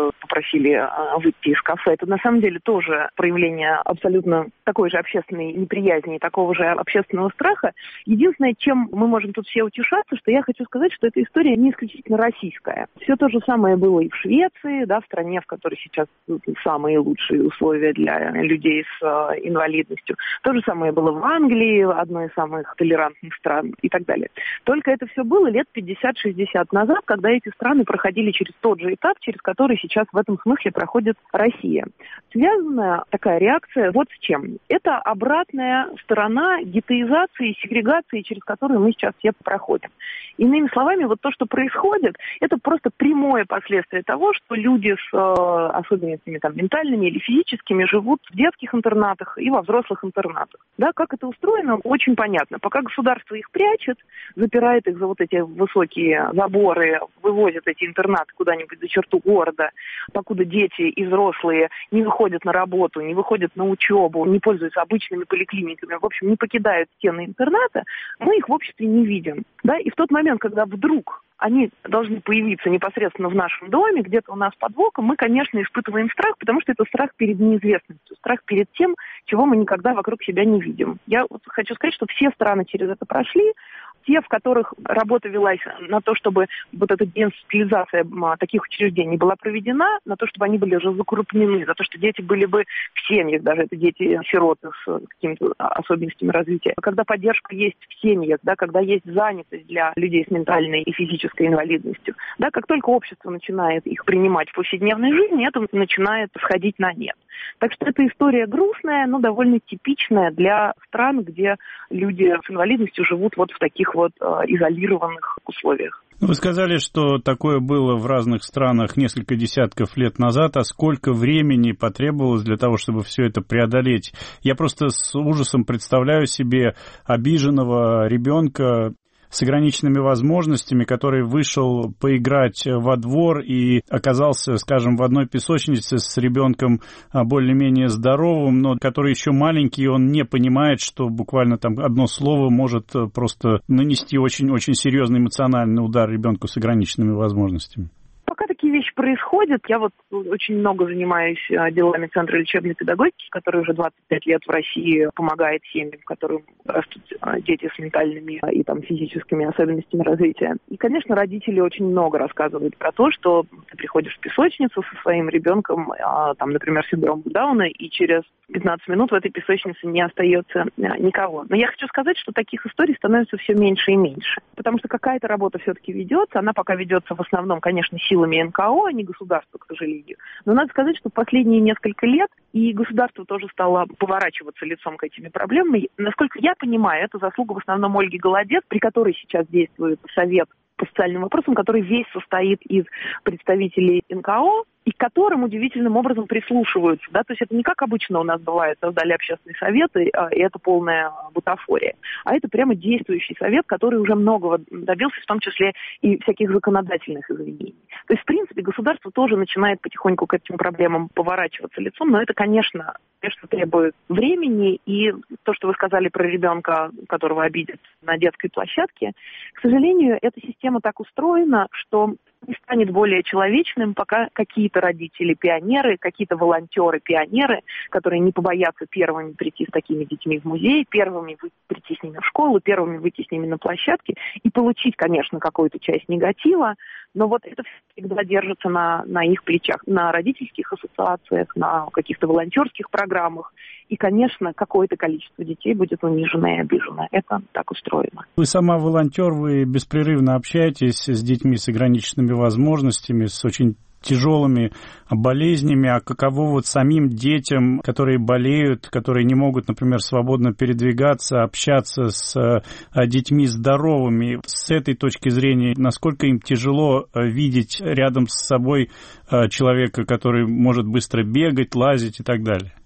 попросили выйти из кафе. Это на самом деле тоже проявление абсолютно такой же общественной неприязни и такого же общественного страха. Единственное, чем мы можем тут все утешаться, что я хочу сказать, что эта история не исключительно российская. Все то же самое было и в Швеции, да, в стране, в которой сейчас самые лучшие условия для людей с инвалидностью. То же самое было в Англии, одной из самых толерантных стран и так далее. Только это все было лет 50-60 назад, когда эти страны проходили через тот же этап, через который сейчас в этом смысле проходит Россия. Связана такая реакция вот с чем. Это обратная сторона гетеизации, сегрегации, через которую мы сейчас все проходим. Иными словами, вот то, что происходит, это просто прямое последствие того, что люди с особенностями там, ментальными или физическими живут в детских интернатах и во взрослых интернатах. Да, как это устроено, очень понятно. Пока государство их прячет, запирает их за вот эти высокие заборы, вывозит эти интернаты куда-нибудь за черту города, покуда дети и взрослые не выходят на работу, не выходят на учебу, не пользуются обычными поликлиниками, в общем, не покидают стены интерната, мы их в обществе не видим. Да? И в тот момент, когда вдруг они должны появиться непосредственно в нашем доме, где-то у нас под боком, мы, конечно, испытываем страх, потому что это страх перед неизвестностью, страх перед тем, чего мы никогда вокруг себя не видим. Я вот хочу сказать, что все страны через это прошли. Те, в которых работа велась на то, чтобы вот эта деинституализация таких учреждений была проведена, на то, чтобы они были уже закрупнены, за то, что дети были бы в семьях, даже это дети-сироты с какими-то особенностями развития. Когда поддержка есть в семьях, да, когда есть занятость для людей с ментальной и физической инвалидностью, да, как только общество начинает их принимать в повседневной жизни, это начинает сходить на нет. Так что эта история грустная, но довольно типичная для стран, где люди с инвалидностью живут вот в таких вот изолированных условиях. Вы сказали, что такое было в разных странах несколько десятков лет назад, а сколько времени потребовалось для того, чтобы все это преодолеть? Я просто с ужасом представляю себе обиженного ребенка с ограниченными возможностями, который вышел поиграть во двор и оказался, скажем, в одной песочнице с ребенком более-менее здоровым, но который еще маленький, он не понимает, что буквально там одно слово может просто нанести очень-очень серьезный эмоциональный удар ребенку с ограниченными возможностями. Пока такие вещи происходят, я вот очень много занимаюсь делами Центра лечебной педагогики, который уже 25 лет в России помогает семьям, в которых растут дети с ментальными и там, физическими особенностями развития. И, конечно, родители очень много рассказывают про то, что ты приходишь в песочницу со своим ребенком, там, например, синдром Дауна, и через 15 минут в этой песочнице не остается никого. Но я хочу сказать, что таких историй становится все меньше и меньше, потому что какая-то работа все-таки ведется, она пока ведется в основном, конечно, силами НКО, а не государства, к сожалению. Но надо сказать, что в последние несколько лет и государство тоже стало поворачиваться лицом к этим проблемам. Насколько я понимаю, это заслуга в основном Ольги Голодец, при которой сейчас действует совет по социальным вопросам, который весь состоит из представителей НКО, и к которым удивительным образом прислушиваются. Да? То есть это не как обычно у нас бывает, создали общественный совет, и это полная бутафория. А это прямо действующий совет, который уже многого добился, в том числе и всяких законодательных изменений. То есть, в принципе, государство тоже начинает потихоньку к этим проблемам поворачиваться лицом, но это, конечно, требует времени. И то, что вы сказали про ребенка, которого обидят на детской площадке, к сожалению, эта система так устроена, что не станет более человечным, пока какие-то родители-пионеры, какие-то волонтеры-пионеры, которые не побоятся первыми прийти с такими детьми в музей, первыми прийти с ними в школу, первыми выйти с ними на площадке и получить, конечно, какую-то часть негатива, но вот это всегда держится на их плечах, на родительских ассоциациях, на каких-то волонтерских программах. И, конечно, какое-то количество детей будет унижено и обижено. Это так устроено. Вы сама волонтер, вы беспрерывно общаетесь с детьми с ограниченными возможностями, с очень тяжелыми болезнями, а каково вот самим детям, которые болеют, которые не могут, например, свободно передвигаться, общаться с детьми здоровыми. С этой точки зрения, насколько им тяжело видеть рядом с собой человека, который может быстро бегать, лазить и так далее?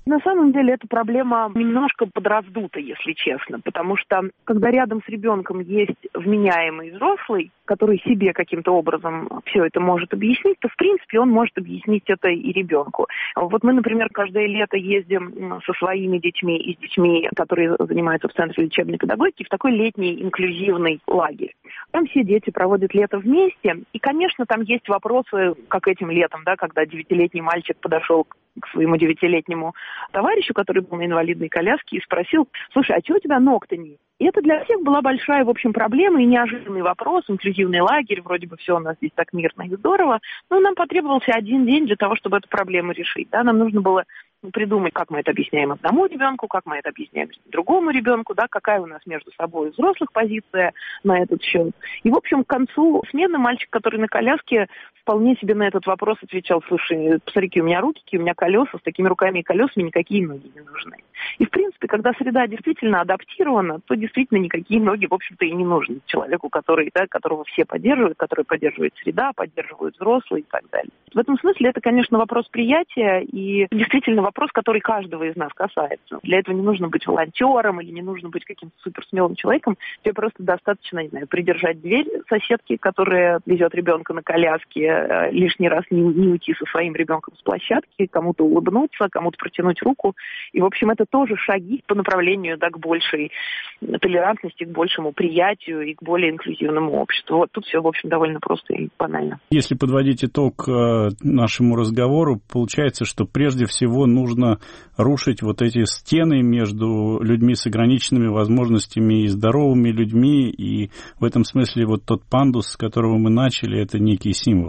На самом деле эта проблема немножко подраздута, если честно, потому что когда рядом с ребенком есть вменяемый взрослый, который себе каким-то образом все это может объяснить, то в принципе он может объяснить это и ребенку. Вот мы, например, каждое лето ездим со своими детьми и с детьми, которые занимаются в Центре лечебной педагогики, в такой летний инклюзивный лагерь. Там все дети проводят лето вместе, и, конечно, там есть вопросы, как этим летом, да, когда 9-летний мальчик подошел к своему 9-летнему товарищу, который был на инвалидной коляске, и спросил: слушай, а чего у тебя ног-то нет? И это для всех была большая, в общем, проблема и неожиданный вопрос. Инклюзивный лагерь, вроде бы все у нас здесь так мирно и здорово, но нам потребовался один день для того, чтобы эту проблему решить. Да? Нам нужно было придумать, как мы это объясняем одному ребенку, как мы это объясняем другому ребенку, да, какая у нас между собой взрослых позиция на этот счет. И, в общем, к концу смены мальчик, который на коляске, вполне себе на этот вопрос отвечал: слушай, посмотри, у меня руки, у меня колеса, с такими руками и колесами никакие ноги не нужны. И, в принципе, когда среда действительно адаптирована, то действительно никакие ноги, в общем-то, и не нужны человеку, которого все поддерживают, который поддерживает среда, поддерживают взрослые и так далее. В этом смысле это, конечно, вопрос приятия и действительно вопрос, который каждого из нас касается. Для этого не нужно быть волонтером или не нужно быть каким-то суперсмелым человеком. Тебе просто достаточно, не знаю, придержать дверь соседки, которая везет ребенка на коляске, лишний раз не уйти со своим ребенком с площадки, кому-то улыбнуться, кому-то протянуть руку. И, в общем, это тоже шаги по направлению, да, к большей толерантности, к большему приятию и к более инклюзивному обществу. Вот тут все, в общем, довольно просто и банально. Если подводить итог нашему разговору, получается, что прежде всего нужно рушить вот эти стены между людьми с ограниченными возможностями и здоровыми людьми, и в этом смысле вот тот пандус, с которого мы начали, это некий символ.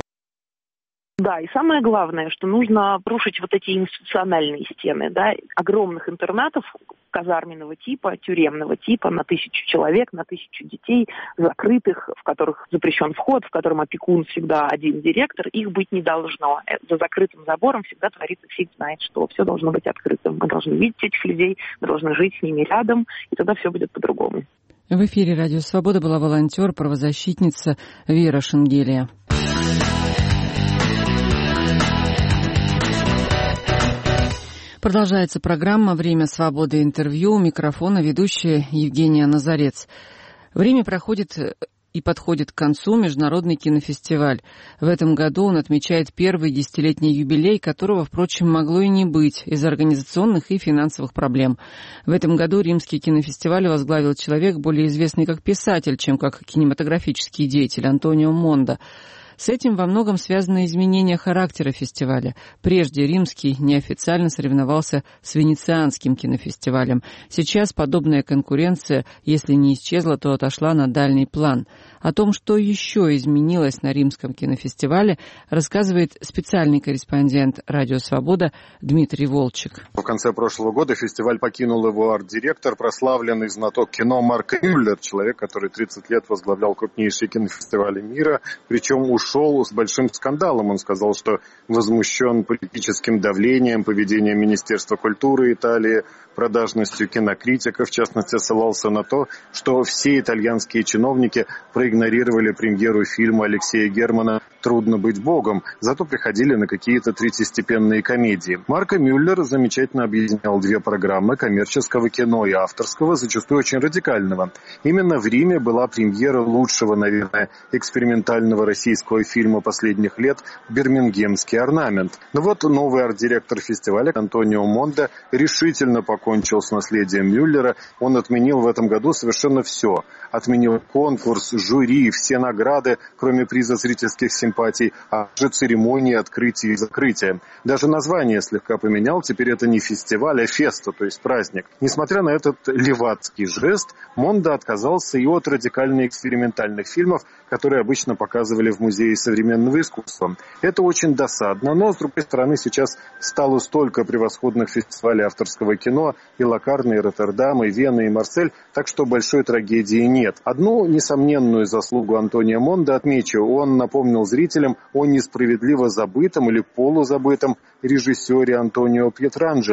Да, и самое главное, что нужно рушить вот эти институциональные стены, да, огромных интернатов казарменного типа, тюремного типа, на 1000 человек, на 1000 детей, закрытых, в которых запрещен вход, в котором опекун всегда один директор, их быть не должно. За закрытым забором всегда творится фиг знает что. Все должно быть открытым. Мы должны видеть этих людей, мы должны жить с ними рядом, и тогда все будет по-другому. В эфире «Радио Свобода» была волонтер, правозащитница Вера Шенгелия. Продолжается программа «Время свободы. Интервью». У микрофона ведущая Евгения Назарец. Время проходит и подходит к концу Международный кинофестиваль. В этом году он отмечает первый 10-летний юбилей, которого, впрочем, могло и не быть из-за организационных и финансовых проблем. В этом году Римский кинофестиваль возглавил человек, более известный как писатель, чем как кинематографический деятель, Антонио Мондо. С этим во многом связаны изменения характера фестиваля. Прежде Римский неофициально соревновался с Венецианским кинофестивалем. Сейчас подобная конкуренция, если не исчезла, то отошла на дальний план. О том, что еще изменилось на Римском кинофестивале, рассказывает специальный корреспондент «Радио Свобода» Дмитрий Волчек. В конце прошлого года фестиваль покинул его арт-директор, прославленный знаток кино Марко Мюллер, человек, который 30 лет возглавлял крупнейшие кинофестивали мира, причем ушел с большим скандалом. Он сказал, что возмущен политическим давлением, поведением Министерства культуры Италии, продажностью кинокритиков. В частности, ссылался на то, что все итальянские чиновники проигнорировали премьеру фильма Алексея Германа «Трудно быть Богом», зато приходили на какие-то третьестепенные комедии. Марко Мюллер замечательно объединял две программы коммерческого кино и авторского, зачастую очень радикального. Именно в Риме была премьера лучшего, наверное, экспериментального российского фильма последних лет «Бирмингемский орнамент». Но вот новый арт-директор фестиваля Антонио Мондо решительно покончил с наследием Мюллера. Он отменил в этом году совершенно все. Отменил конкурс, жюри, все награды, кроме приза зрительских симпатий, а же церемонии открытия и закрытия. Даже название слегка поменял, теперь это не фестиваль, а феста, то есть праздник. Несмотря на этот левацкий жест, Мондо отказался и от радикально-экспериментальных фильмов, которые обычно показывали в Музее современного искусства. Это очень досадно, но, с другой стороны, сейчас стало столько превосходных фестивалей авторского кино, и Локарно, и Роттердам, и Вена, и Марсель, так что большой трагедии нет. Одну несомненную заслугу Антонио Мондо отмечу. Он напомнил зрителям о несправедливо забытом или полузабытом режиссере Антонио Пьетранджело,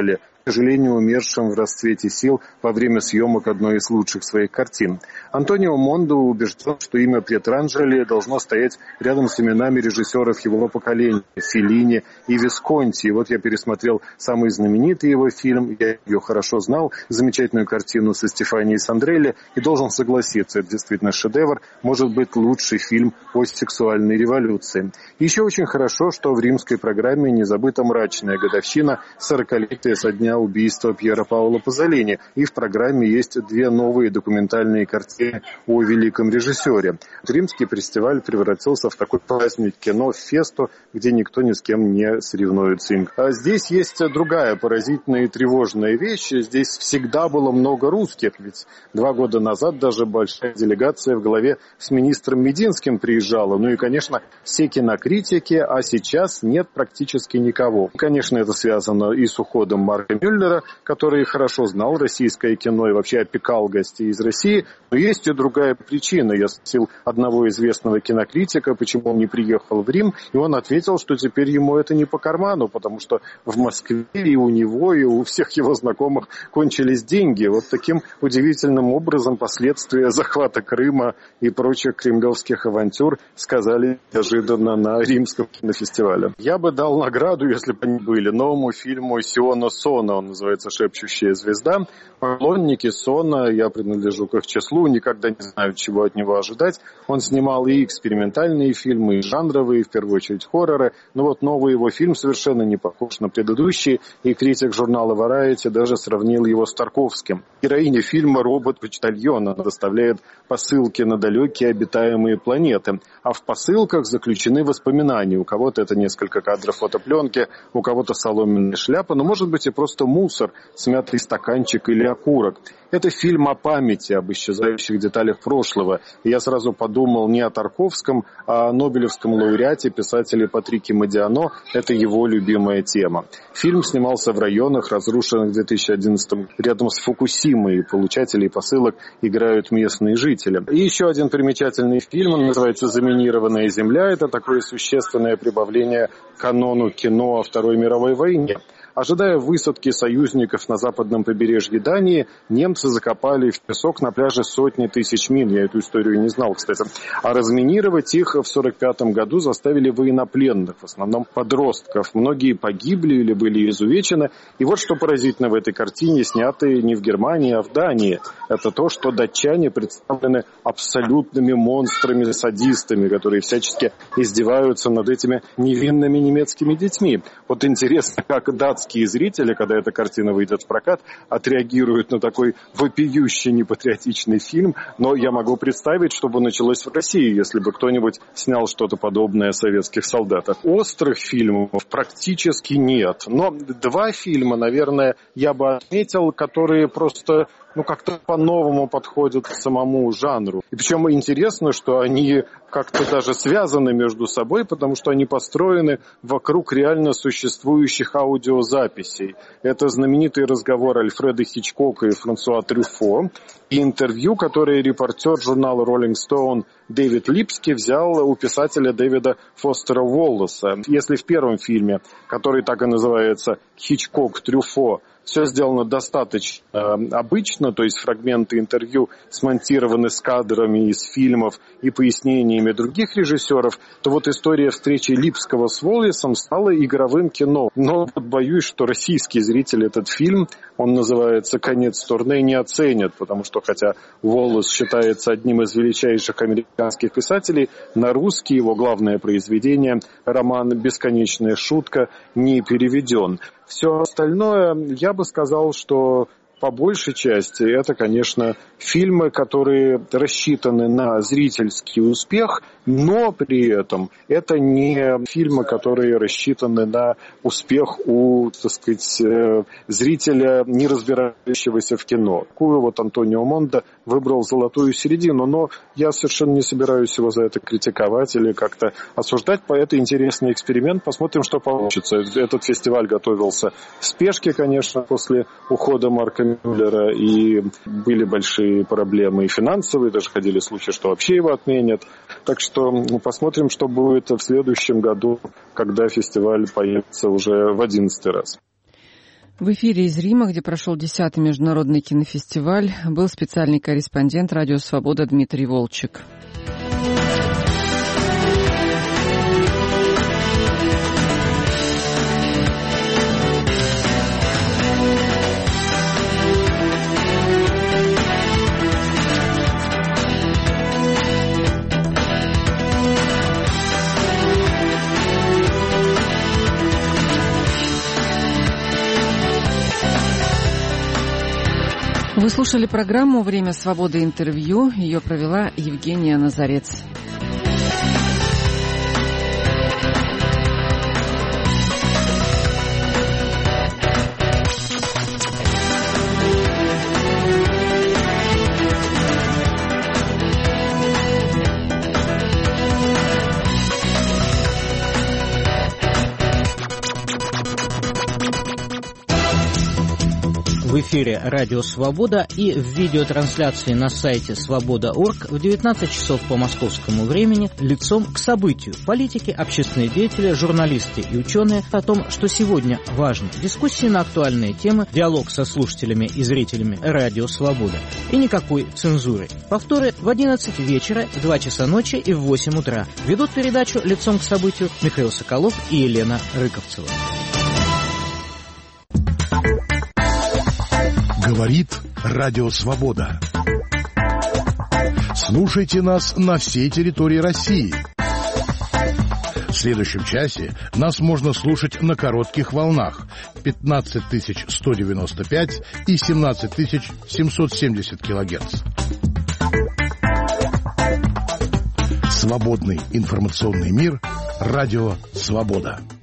сожалению, умершим в расцвете сил во время съемок одной из лучших своих картин. Антонио Мондо убежден, что имя Пьетранджело должно стоять рядом с именами режиссеров его поколения – Феллини и Висконти. И вот я пересмотрел самый знаменитый его фильм, я ее хорошо знал, замечательную картину со Стефанией Сандрелли, и должен согласиться, это действительно шедевр, может быть, лучший фильм о сексуальной революции. Еще очень хорошо, что в римской программе не забыта мрачная годовщина 40-летия со дня убийства Пьера Паоло Пазолини, и в программе есть 2 новые документальные картины о великом режиссере. Римский фестиваль превратился в такой праздник кино, фесту, где никто ни с кем не соревнуется. А здесь есть другая поразительная и тревожная вещь. Здесь всегда было много русских, ведь 2 года назад даже большая делегация в главе с министром Мединским приезжала. Ну и, конечно, все кинокритики, а сейчас нет практически никого. Конечно, это связано и с уходом Марка Мюллера, который хорошо знал российское кино и вообще опекал гостей из России. Но есть и другая причина. Я спросил одного известного кинокритика, почему он не приехал в Рим, и он ответил, что теперь ему это не по карману, потому что в Москве и у него, и у всех его знакомых кончились деньги. Вот таким удивительным образом последствия захвата Крыма и прочих кремлевских авантюр сказали неожиданно на Римском кинофестивале. Я бы дал награду, если бы они были, новому фильму Сиона Сона, он называется «Шепчущая звезда». Поклонники Сона, я принадлежу к их числу, никогда не знаю, чего от него ожидать. Он снимал и экспериментальные фильмы, и жанровые, в первую очередь хорроры. Но вот новый его фильм совершенно не похож на предыдущий, и критик журнала Variety даже сравнил его с Тарковским. Героиня фильма робот-почтальон, она доставляет посылки на далекие обитаемые планеты. А в посылках заключены воспоминания. У кого-то это несколько кадров фотопленки, у кого-то соломенная шляпа, но может быть и просто мусор, смятый стаканчик или окурок. Это фильм о памяти, об исчезающих деталях прошлого. И я сразу подумал не о Тарковском, а о нобелевском лауреате, писателе Патрике Модиано. Это его любимая тема. Фильм снимался в районах, разрушенных в 2011 году, рядом с Фукусимой, и получателей посылок играют местные жители. И еще один примечательный фильм, он называется «Заминированная земля». Это такое существенное прибавление к канону кино о Второй мировой войне. Ожидая высадки союзников на западном побережье Дании, немцы закопали в песок на пляже сотни тысяч мин. Я эту историю не знал, кстати. А разминировать их в 1945 году заставили военнопленных, в основном подростков. Многие погибли или были изувечены. И вот что поразительно в этой картине, снятой не в Германии, а в Дании. Это то, что датчане представлены абсолютными монстрами-садистами, которые всячески издеваются над этими невинными немецкими детьми. Вот интересно, как датские зрители, когда эта картина выйдет в прокат, отреагируют на такой вопиющий непатриотичный фильм. Но я могу представить, что бы началось в России, если бы кто-нибудь снял что-то подобное о советских солдатах. Острых фильмов практически нет. Но 2 фильма, наверное, я бы отметил, которые просто как-то по-новому подходят к самому жанру. И причем интересно, что они как-то даже связаны между собой, потому что они построены вокруг реально существующих аудиозаписей. Это знаменитый разговор Альфреда Хичкока и Франсуа Трюфо, и интервью, которое репортер журнала Rolling Stone Дэвид Липски взял у писателя Дэвида Фостера Уоллеса. Если в первом фильме, который так и называется «Хичкок-Трюфо», все сделано достаточно обычно, то есть фрагменты интервью смонтированы с кадрами из фильмов и пояснениями других режиссеров, то вот история встречи Липского с Уоллесом стала игровым кино. Но вот боюсь, что российские зрители этот фильм, он называется «Конец турне», не оценят, потому что хотя Уоллес считается одним из величайших американских писателей, на русский его главное произведение, роман «Бесконечная шутка», не переведен. Все остальное, я бы сказал, что по большей части это, конечно, фильмы, которые рассчитаны на зрительский успех, но при этом это не фильмы, которые рассчитаны на успех у, так сказать, зрителя, не разбирающегося в кино. Такую вот Антонио Мондо выбрал золотую середину, но я совершенно не собираюсь его за это критиковать или как-то осуждать. Это интересный эксперимент, посмотрим, что получится. Этот фестиваль готовился в спешке, конечно, после ухода Марка Мюллера, и были большие проблемы и финансовые, даже ходили слухи, что вообще его отменят. Так что посмотрим, что будет в следующем году, когда фестиваль появится уже в 11-й раз. В эфире из Рима, где прошел 10-й международный кинофестиваль, был специальный корреспондент «Радио Свобода» Дмитрий Волчек. Вы слушали программу «Время свободы. Интервью». Ее провела Евгения Назарец. В эфире «Радио Свобода» и в видеотрансляции на сайте свобода.орг в 19 часов по московскому времени лицом к событию. Политики, общественные деятели, журналисты и ученые о том, что сегодня важно. Дискуссии на актуальные темы, диалог со слушателями и зрителями «Радио Свобода». И никакой цензуры. Повторы в 11 вечера, в 2 часа ночи и в 8 утра. Ведут передачу лицом к событию Михаил Соколов и Елена Рыковцева. Говорит Радио Свобода. Слушайте нас на всей территории России. В следующем часе нас можно слушать на коротких волнах 15195 и 17770 килогерц. Свободный информационный мир. Радио Свобода.